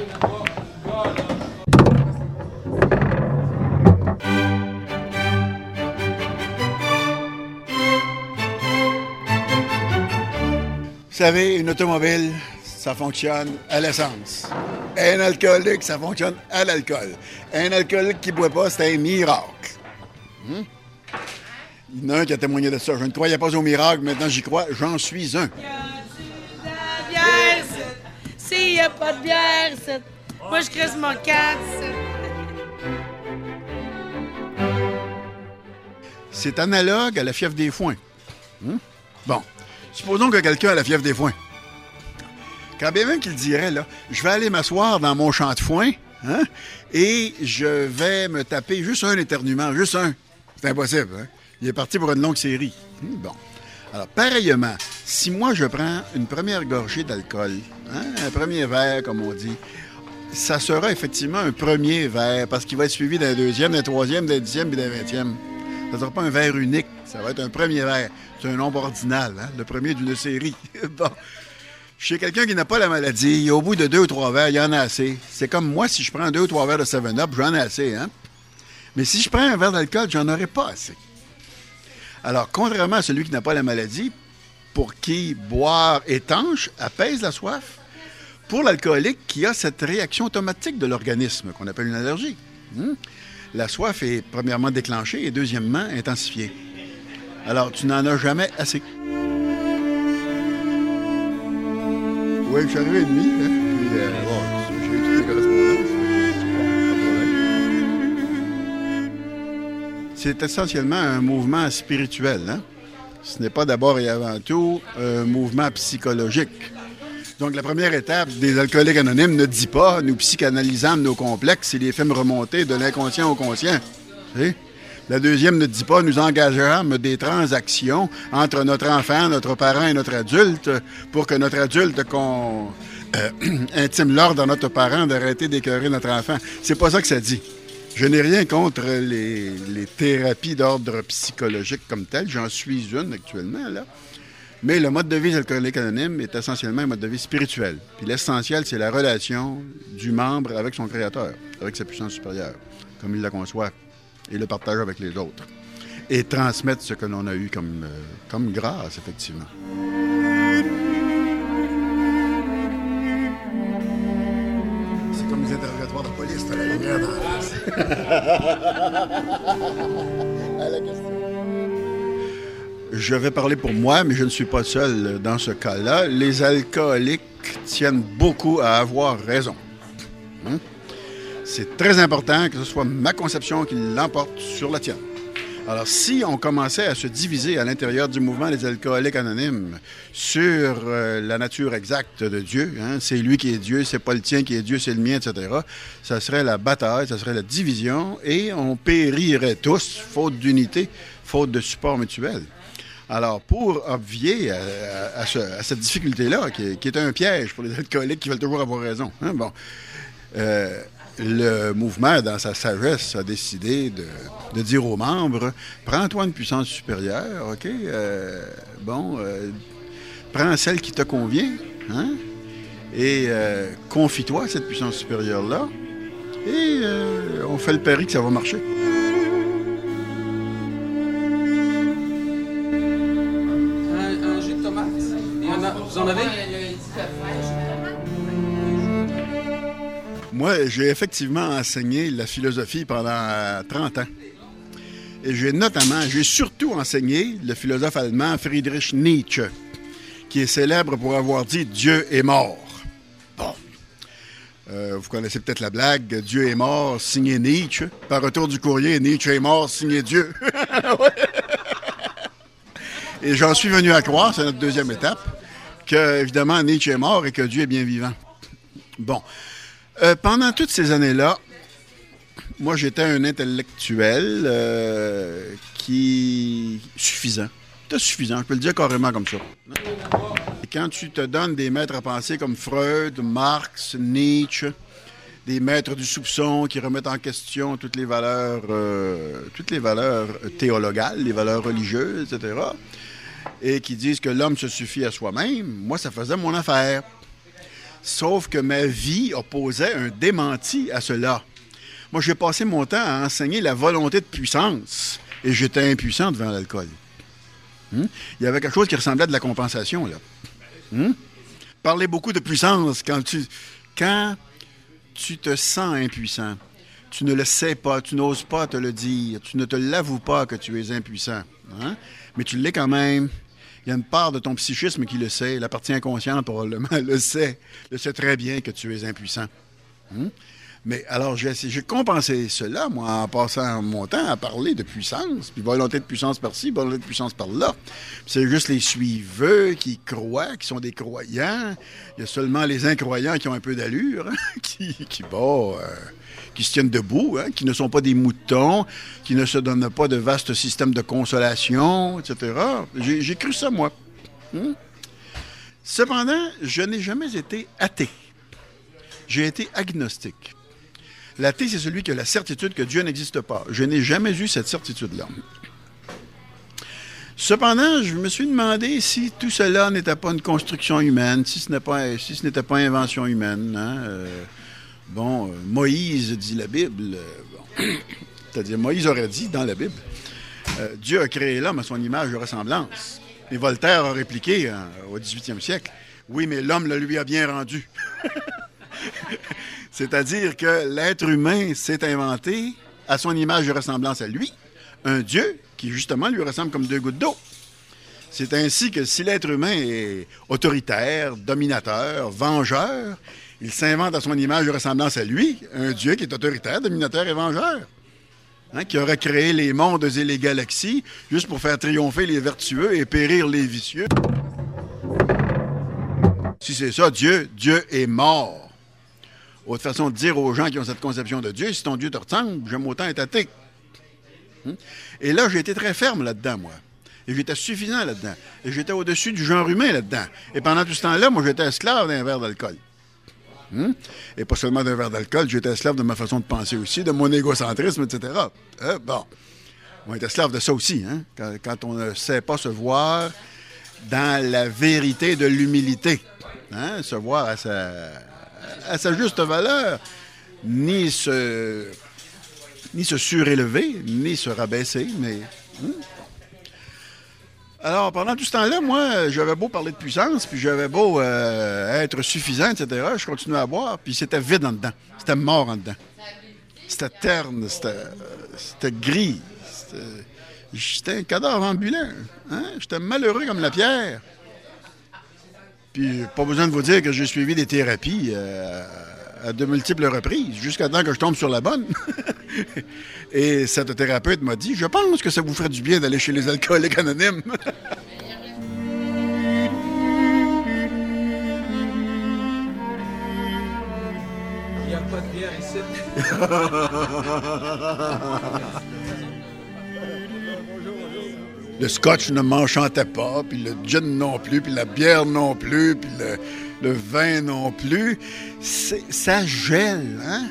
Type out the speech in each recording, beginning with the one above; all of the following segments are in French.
Vous savez, une automobile, ça fonctionne à l'essence. Un alcoolique, ça fonctionne à l'alcool. Un alcoolique qui ne boit pas, c'est un miracle. Il y en a un qui a témoigné de ça. Je ne croyais pas au miracle, maintenant j'y crois, j'en suis un. Y a-tu de la bière, s'il n'y a pas de bière, moi je crisse mon cadre, C'est analogue à la fièvre des foins. Bon, supposons que quelqu'un a la fièvre des foins. Quand bien même qu'il dirait, là, je vais aller m'asseoir dans mon champ de foin, et je vais me taper juste un éternuement, juste un. C'est impossible, hein? Il est parti pour une longue série. Bon. Alors, pareillement, si moi je prends une première gorgée d'alcool, un premier verre, comme on dit, ça sera effectivement un premier verre, parce qu'il va être suivi d'un deuxième, d'un troisième, d'un dixième et d'un 20e. Ça ne sera pas un verre unique, ça va être un premier verre. C'est un nombre ordinal, le premier d'une série. Bon. Chez quelqu'un qui n'a pas la maladie, au bout de 2 ou 3 verres, il y en a assez. C'est comme moi, si je prends 2 ou 3 verres de 7-Up, j'en ai assez, hein? Mais si je prends un verre d'alcool, j'en aurai pas assez. Alors, contrairement à celui qui n'a pas la maladie, pour qui boire étanche apaise la soif, pour l'alcoolique qui a cette réaction automatique de l'organisme qu'on appelle une allergie, la soif est premièrement déclenchée et deuxièmement intensifiée. Alors, tu n'en as jamais assez. Oui, je suis arrivé une nuit, puis j'ai eu toutes les correspondances. C'est essentiellement un mouvement spirituel, hein? Ce n'est pas d'abord et avant tout un mouvement psychologique. Donc, la première étape des alcooliques anonymes ne dit pas « nous psychanalysons nos complexes et les faisons remonter de l'inconscient au conscient ». La deuxième ne dit pas « nous engageons des transactions entre notre enfant, notre parent et notre adulte pour que notre adulte intime l'ordre à notre parent d'arrêter d'écœurer notre enfant ». C'est pas ça que ça dit. Je n'ai rien contre les thérapies d'ordre psychologique comme telles. J'en suis une actuellement, là. Mais le mode de vie des alcooliques anonymes est essentiellement un mode de vie spirituel. Puis l'essentiel, c'est la relation du membre avec son créateur, avec sa puissance supérieure, comme il la conçoit, et le partage avec les autres. Et transmettre ce que l'on a eu comme grâce, effectivement. C'est comme les interrogatoires de police, t'as la lumière dans la face. À la question. Je vais parler pour moi, mais je ne suis pas seul dans ce cas-là. Les alcooliques tiennent beaucoup à avoir raison. C'est très important que ce soit ma conception qui l'emporte sur la tienne. Alors, si on commençait à se diviser à l'intérieur du mouvement des alcooliques anonymes sur la nature exacte de Dieu, c'est lui qui est Dieu, c'est pas le tien qui est Dieu, c'est le mien, etc., ça serait la bataille, ça serait la division, et on périrait tous, faute d'unité, faute de support mutuel. Alors, pour obvier à cette difficulté-là, qui est un piège pour les alcooliques qui veulent toujours avoir raison, le mouvement, dans sa sagesse, a décidé de dire aux membres, prends-toi une puissance supérieure, OK? Prends celle qui te convient, et confie-toi à cette puissance supérieure-là, et on fait le pari que ça va marcher. Un jus de tomate? Vous en avez? Moi, j'ai effectivement enseigné la philosophie pendant 30 ans. Et j'ai surtout enseigné le philosophe allemand Friedrich Nietzsche, qui est célèbre pour avoir dit « Dieu est mort ». Bon. Vous connaissez peut-être la blague « Dieu est mort, signé Nietzsche ». Par retour du courrier, Nietzsche est mort, signé Dieu. Et j'en suis venu à croire, c'est notre deuxième étape, que, évidemment, Nietzsche est mort et que Dieu est bien vivant. Bon. Pendant toutes ces années-là, moi, j'étais un intellectuel suffisant. C'était suffisant, je peux le dire carrément comme ça. Et quand tu te donnes des maîtres à penser comme Freud, Marx, Nietzsche, des maîtres du soupçon qui remettent en question toutes les valeurs théologales, les valeurs religieuses, etc., et qui disent que l'homme se suffit à soi-même, moi, ça faisait mon affaire. Sauf que ma vie opposait un démenti à cela. Moi, j'ai passé mon temps à enseigner la volonté de puissance et j'étais impuissant devant l'alcool. Il y avait quelque chose qui ressemblait à de la compensation, là. Parler beaucoup de puissance quand tu te sens impuissant. Tu ne le sais pas, tu n'oses pas te le dire, tu ne te l'avoues pas que tu es impuissant. Hein? Mais tu l'es quand même. Il y a une part de ton psychisme qui le sait, la partie inconsciente probablement le sait très bien que tu es impuissant. Mais alors, j'ai compensé cela, moi, en passant mon temps à parler de puissance, puis volonté de puissance par-ci, volonté de puissance par-là. Puis c'est juste les suiveux qui croient, qui sont des croyants. Il y a seulement les incroyants qui ont un peu d'allure, hein, qui se tiennent debout, hein, qui ne sont pas des moutons, qui ne se donnent pas de vastes systèmes de consolation, etc. J'ai cru ça, moi. Cependant, je n'ai jamais été athée. J'ai été agnostique. L'athée, c'est celui qui a la certitude que Dieu n'existe pas. Je n'ai jamais eu cette certitude-là. Cependant, je me suis demandé si tout cela n'était pas une construction humaine, si ce n'était pas invention humaine. Hein? Moïse dit la Bible. C'est-à-dire, Moïse aurait dit dans la Bible, Dieu a créé l'homme à son image et ressemblance. Et Voltaire a répliqué au 18e siècle, oui, mais l'homme le lui a bien rendu. C'est-à-dire que l'être humain s'est inventé à son image et ressemblance à lui, un Dieu qui, justement, lui ressemble comme deux gouttes d'eau. C'est ainsi que si l'être humain est autoritaire, dominateur, vengeur, il s'invente à son image et ressemblance à lui, un Dieu qui est autoritaire, dominateur et vengeur, hein, qui aurait créé les mondes et les galaxies juste pour faire triompher les vertueux et périr les vicieux. Si c'est ça, Dieu est mort. Autre façon de dire aux gens qui ont cette conception de Dieu, si ton Dieu te ressemble, j'aime autant être athée. Et là, j'ai été très ferme là-dedans, moi. Et j'étais suffisant là-dedans. Et j'étais au-dessus du genre humain là-dedans. Et pendant tout ce temps-là, moi, j'étais esclave d'un verre d'alcool. Et pas seulement d'un verre d'alcool, j'étais esclave de ma façon de penser aussi, de mon égocentrisme, etc. On est esclave de ça aussi, hein? Quand on ne sait pas se voir dans la vérité de l'humilité. Hein? Se voir à sa juste valeur, ni se surélever, ni se rabaisser, mais... Alors, pendant tout ce temps-là, moi, j'avais beau parler de puissance, puis j'avais beau être suffisant, etc., je continuais à boire, puis c'était vide en dedans. C'était mort en dedans. C'était terne, c'était gris. J'étais un cadavre ambulant. Hein? J'étais malheureux comme la pierre. Puis, pas besoin de vous dire que j'ai suivi des thérapies à de multiples reprises, jusqu'à temps que je tombe sur la bonne. Et cette thérapeute m'a dit, je pense que ça vous ferait du bien d'aller chez les alcooliques anonymes. Il n'y a pas de bière ici. Le scotch ne m'enchantait pas, puis le gin non plus, puis la bière non plus, puis le vin non plus. Ça gèle, hein?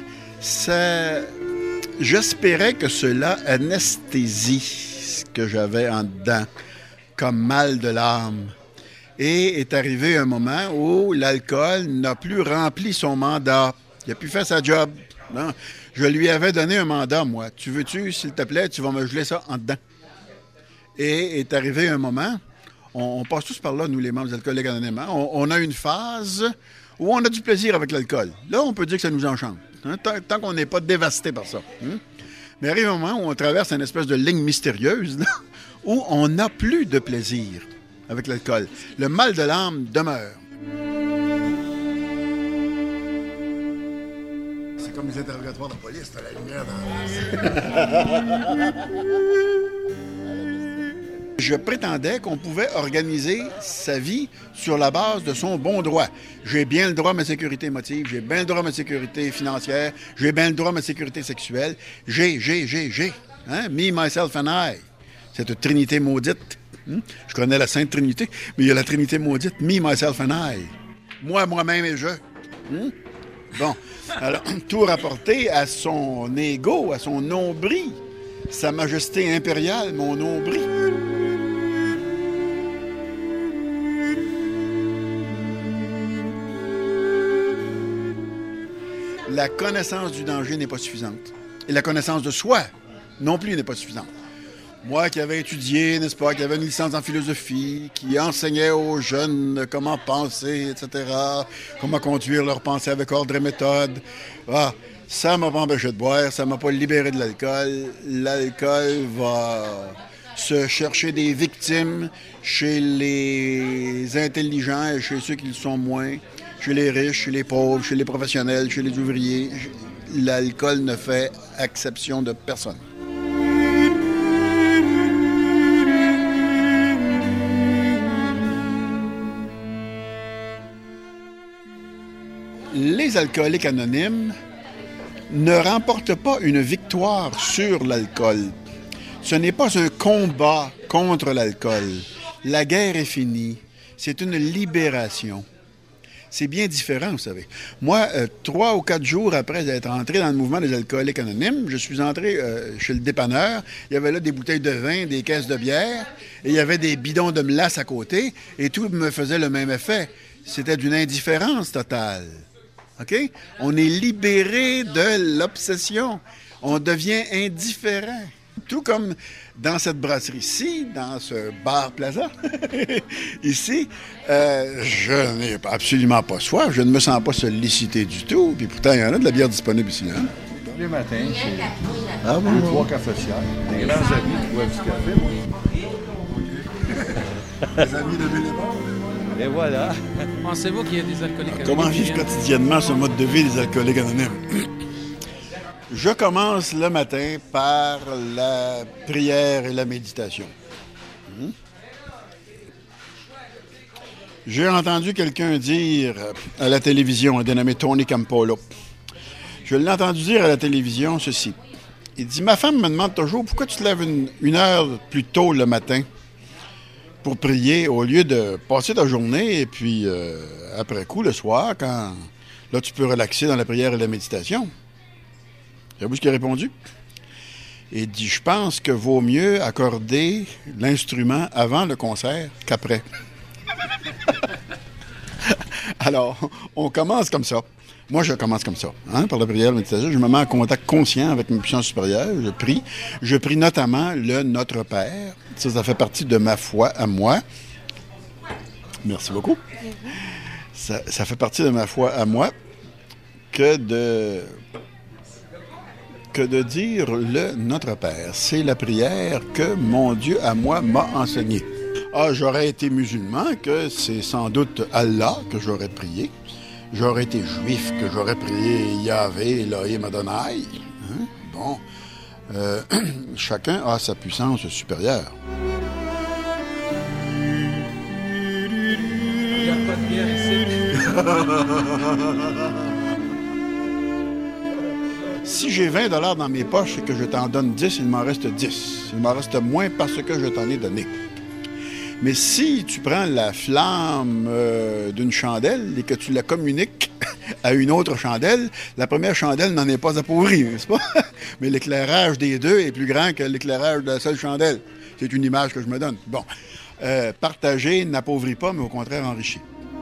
J'espérais que cela anesthésie ce que j'avais en dedans, comme mal de l'âme. Et est arrivé un moment où l'alcool n'a plus rempli son mandat. Il n'a plus fait sa job. Non? Je lui avais donné un mandat, moi. Tu veux-tu, s'il te plaît, tu vas me geler ça en dedans. Et est arrivé un moment, on passe tous par là, nous, les membres des Alcooliques Anonymes, on a une phase où on a du plaisir avec l'alcool. Là, on peut dire que ça nous enchante, hein, tant qu'on n'est pas dévasté par ça. Hein. Mais arrive un moment où on traverse une espèce de ligne mystérieuse, là, où on n'a plus de plaisir avec l'alcool. Le mal de l'âme demeure. C'est comme les interrogatoires de police, t'as la lumière dans Je prétendais qu'on pouvait organiser sa vie sur la base de son bon droit. J'ai bien le droit à ma sécurité émotive, j'ai bien le droit à ma sécurité financière, j'ai bien le droit à ma sécurité sexuelle. J'ai. Hein? Me, myself and I. Cette trinité maudite. Je connais la Sainte Trinité, mais il y a la Trinité maudite. Me, myself and I. Moi, moi-même et je. Bon. Alors, tout rapporté à son ego, à son nombril. Sa majesté impériale, mon nombril. la connaissance du danger n'est pas suffisante. Et la connaissance de soi non plus n'est pas suffisante. Moi qui avais étudié, n'est-ce pas, qui avait une licence en philosophie, qui enseignait aux jeunes comment penser, etc., comment conduire leur pensée avec ordre et méthode, ça ne m'a pas empêché de boire, ça ne m'a pas libéré de l'alcool. L'alcool va se chercher des victimes chez les intelligents et chez ceux qui le sont moins, chez les riches, chez les pauvres, chez les professionnels, chez les ouvriers. L'alcool ne fait exception de personne. Les alcooliques anonymes ne remportent pas une victoire sur l'alcool. Ce n'est pas un combat contre l'alcool. La guerre est finie. C'est une libération. C'est bien différent, vous savez. Moi, 3 ou 4 jours après être entré dans le mouvement des alcooliques anonymes, je suis entré chez le dépanneur. Il y avait là des bouteilles de vin, des caisses de bière, et il y avait des bidons de melasse à côté, et tout me faisait le même effet. C'était d'une indifférence totale. OK? On est libéré de l'obsession. On devient indifférent. Tout comme dans cette brasserie-ci, dans ce bar Plaza, ici, je n'ai absolument pas soif. Je ne me sens pas sollicité du tout. Puis pourtant, il y en a de la bière disponible ici. Hein? Tous les matins, c'est 3 cafetières. Des grands amis qui boivent du café. Les amis de Bénévent. Et voilà. Pensez-vous qu'il y a des alcooliques anonymes? Comment vivre quotidiennement ce mode de vie des alcooliques anonymes? Je commence le matin par la prière et la méditation. J'ai entendu quelqu'un dire à la télévision, un dénommé Tony Campolo. Je l'ai entendu dire à la télévision ceci. Il dit, ma femme me demande toujours, pourquoi tu te lèves une heure plus tôt le matin pour prier au lieu de passer ta journée et puis après coup, le soir, quand là tu peux relaxer dans la prière et la méditation. Savez-vous ce qu'il a répondu? Il dit, je pense que vaut mieux accorder l'instrument avant le concert qu'après. Alors, on commence comme ça. Moi, je commence comme ça, par la prière et la méditation. Je me mets en contact conscient avec une puissance supérieure. Je prie. Je prie notamment le Notre Père. Ça fait partie de ma foi à moi. Merci beaucoup. Ça fait partie de ma foi à moi que de dire le Notre Père. C'est la prière que mon Dieu à moi m'a enseignée. J'aurais été musulman, que c'est sans doute Allah que j'aurais prié. J'aurais été juif, que j'aurais prié Yahvé, Elohim Adonai. Bon. Chacun a sa puissance supérieure. Il n'y a pas de bière ici. Si j'ai 20 $ dans mes poches et que je t'en donne 10, il m'en reste 10. Il m'en reste moins parce que je t'en ai donné. Mais si tu prends la flamme d'une chandelle et que tu la communiques à une autre chandelle, la première chandelle n'en est pas appauvrie, n'est-ce pas? Mais l'éclairage des deux est plus grand que l'éclairage de la seule chandelle. C'est une image que je me donne. Bon, partager n'appauvrit pas, mais au contraire enrichit.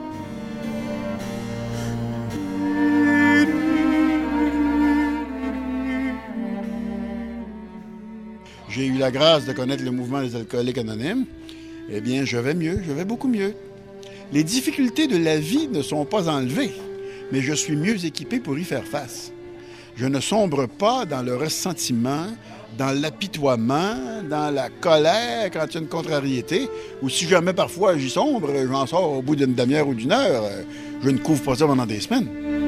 J'ai eu la grâce de connaître le mouvement des alcooliques anonymes. Eh bien, je vais mieux, je vais beaucoup mieux. Les difficultés de la vie ne sont pas enlevées, mais je suis mieux équipé pour y faire face. Je ne sombre pas dans le ressentiment, dans l'apitoiement, dans la colère quand il y a une contrariété, ou si jamais parfois j'y sombre, j'en sors au bout d'une demi-heure ou d'une heure. Je ne couvre pas ça pendant des semaines.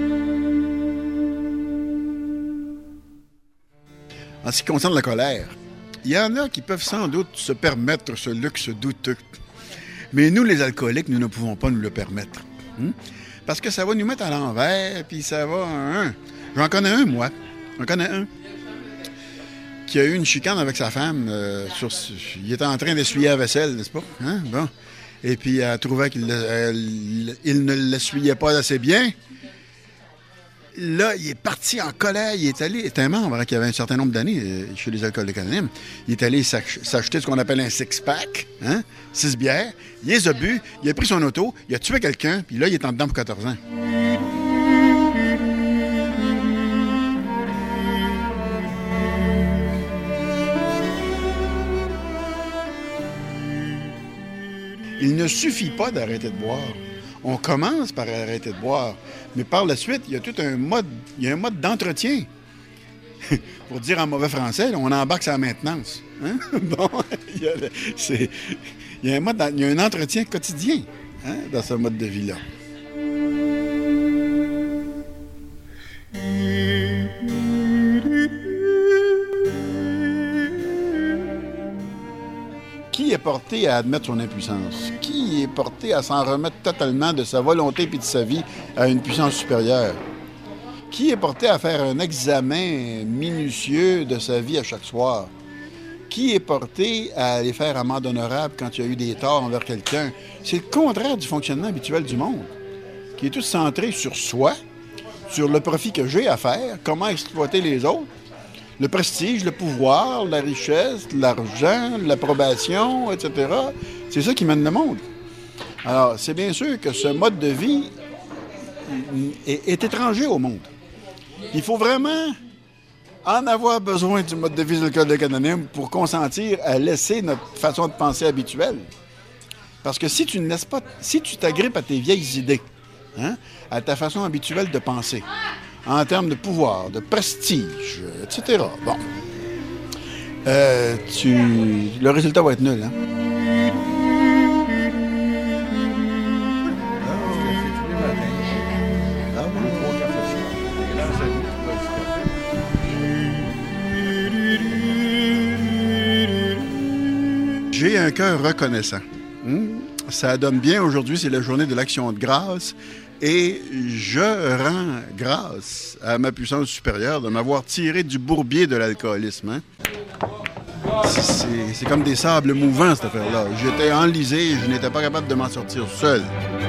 En ce qui concerne la colère, il y en a qui peuvent sans doute se permettre ce luxe douteux. Mais nous, les alcooliques, nous ne pouvons pas nous le permettre. Parce que ça va nous mettre à l'envers, puis ça va... J'en connais un, moi. J'en connais un qui a eu une chicane avec sa femme. Il était en train d'essuyer la vaisselle, n'est-ce pas? Bon. Et puis, elle trouvait qu'il ne l'essuyait pas assez bien. Là, il est parti en colère. Il est allé... Il était un membre qui avait un certain nombre d'années chez les alcooliques anonymes. Il est allé s'acheter ce qu'on appelle un six-pack, 6 bières. Il les a bu, il a pris son auto, il a tué quelqu'un, puis là, il est en dedans pour 14 ans. ne suffit pas d'arrêter de boire. On commence par arrêter de boire, mais par la suite, il y a tout un mode, d'entretien. Pour dire en mauvais français, là, on embarque sa maintenance. Hein? Bon, il y a un entretien quotidien, hein, dans ce mode de vie-là. Qui est porté à admettre son impuissance? Qui est porté à s'en remettre totalement de sa volonté et de sa vie à une puissance supérieure? Qui est porté à faire un examen minutieux de sa vie à chaque soir? Qui est porté à aller faire amende honorable quand il y a eu des torts envers quelqu'un? C'est le contraire du fonctionnement habituel du monde, qui est tout centré sur soi, sur le profit que j'ai à faire, comment exploiter les autres, le prestige, le pouvoir, la richesse, l'argent, l'approbation, etc. C'est ça qui mène le monde. Alors, c'est bien sûr que ce mode de vie est étranger au monde. Il faut vraiment en avoir besoin du mode de vie du Code anonyme pour consentir à laisser notre façon de penser habituelle. Parce que si tu ne laisses pas, si tu t'agrippes à tes vieilles idées, hein, à ta façon habituelle de penser, en termes de pouvoir, de prestige, etc., bon, le résultat va être nul, hein? J'ai un cœur reconnaissant. Ça donne bien aujourd'hui, c'est la journée de l'Action de grâce. Et je rends grâce à ma puissance supérieure de m'avoir tiré du bourbier de l'alcoolisme. Hein? C'est comme des sables mouvants, cette affaire-là. J'étais enlisé et je n'étais pas capable de m'en sortir seul.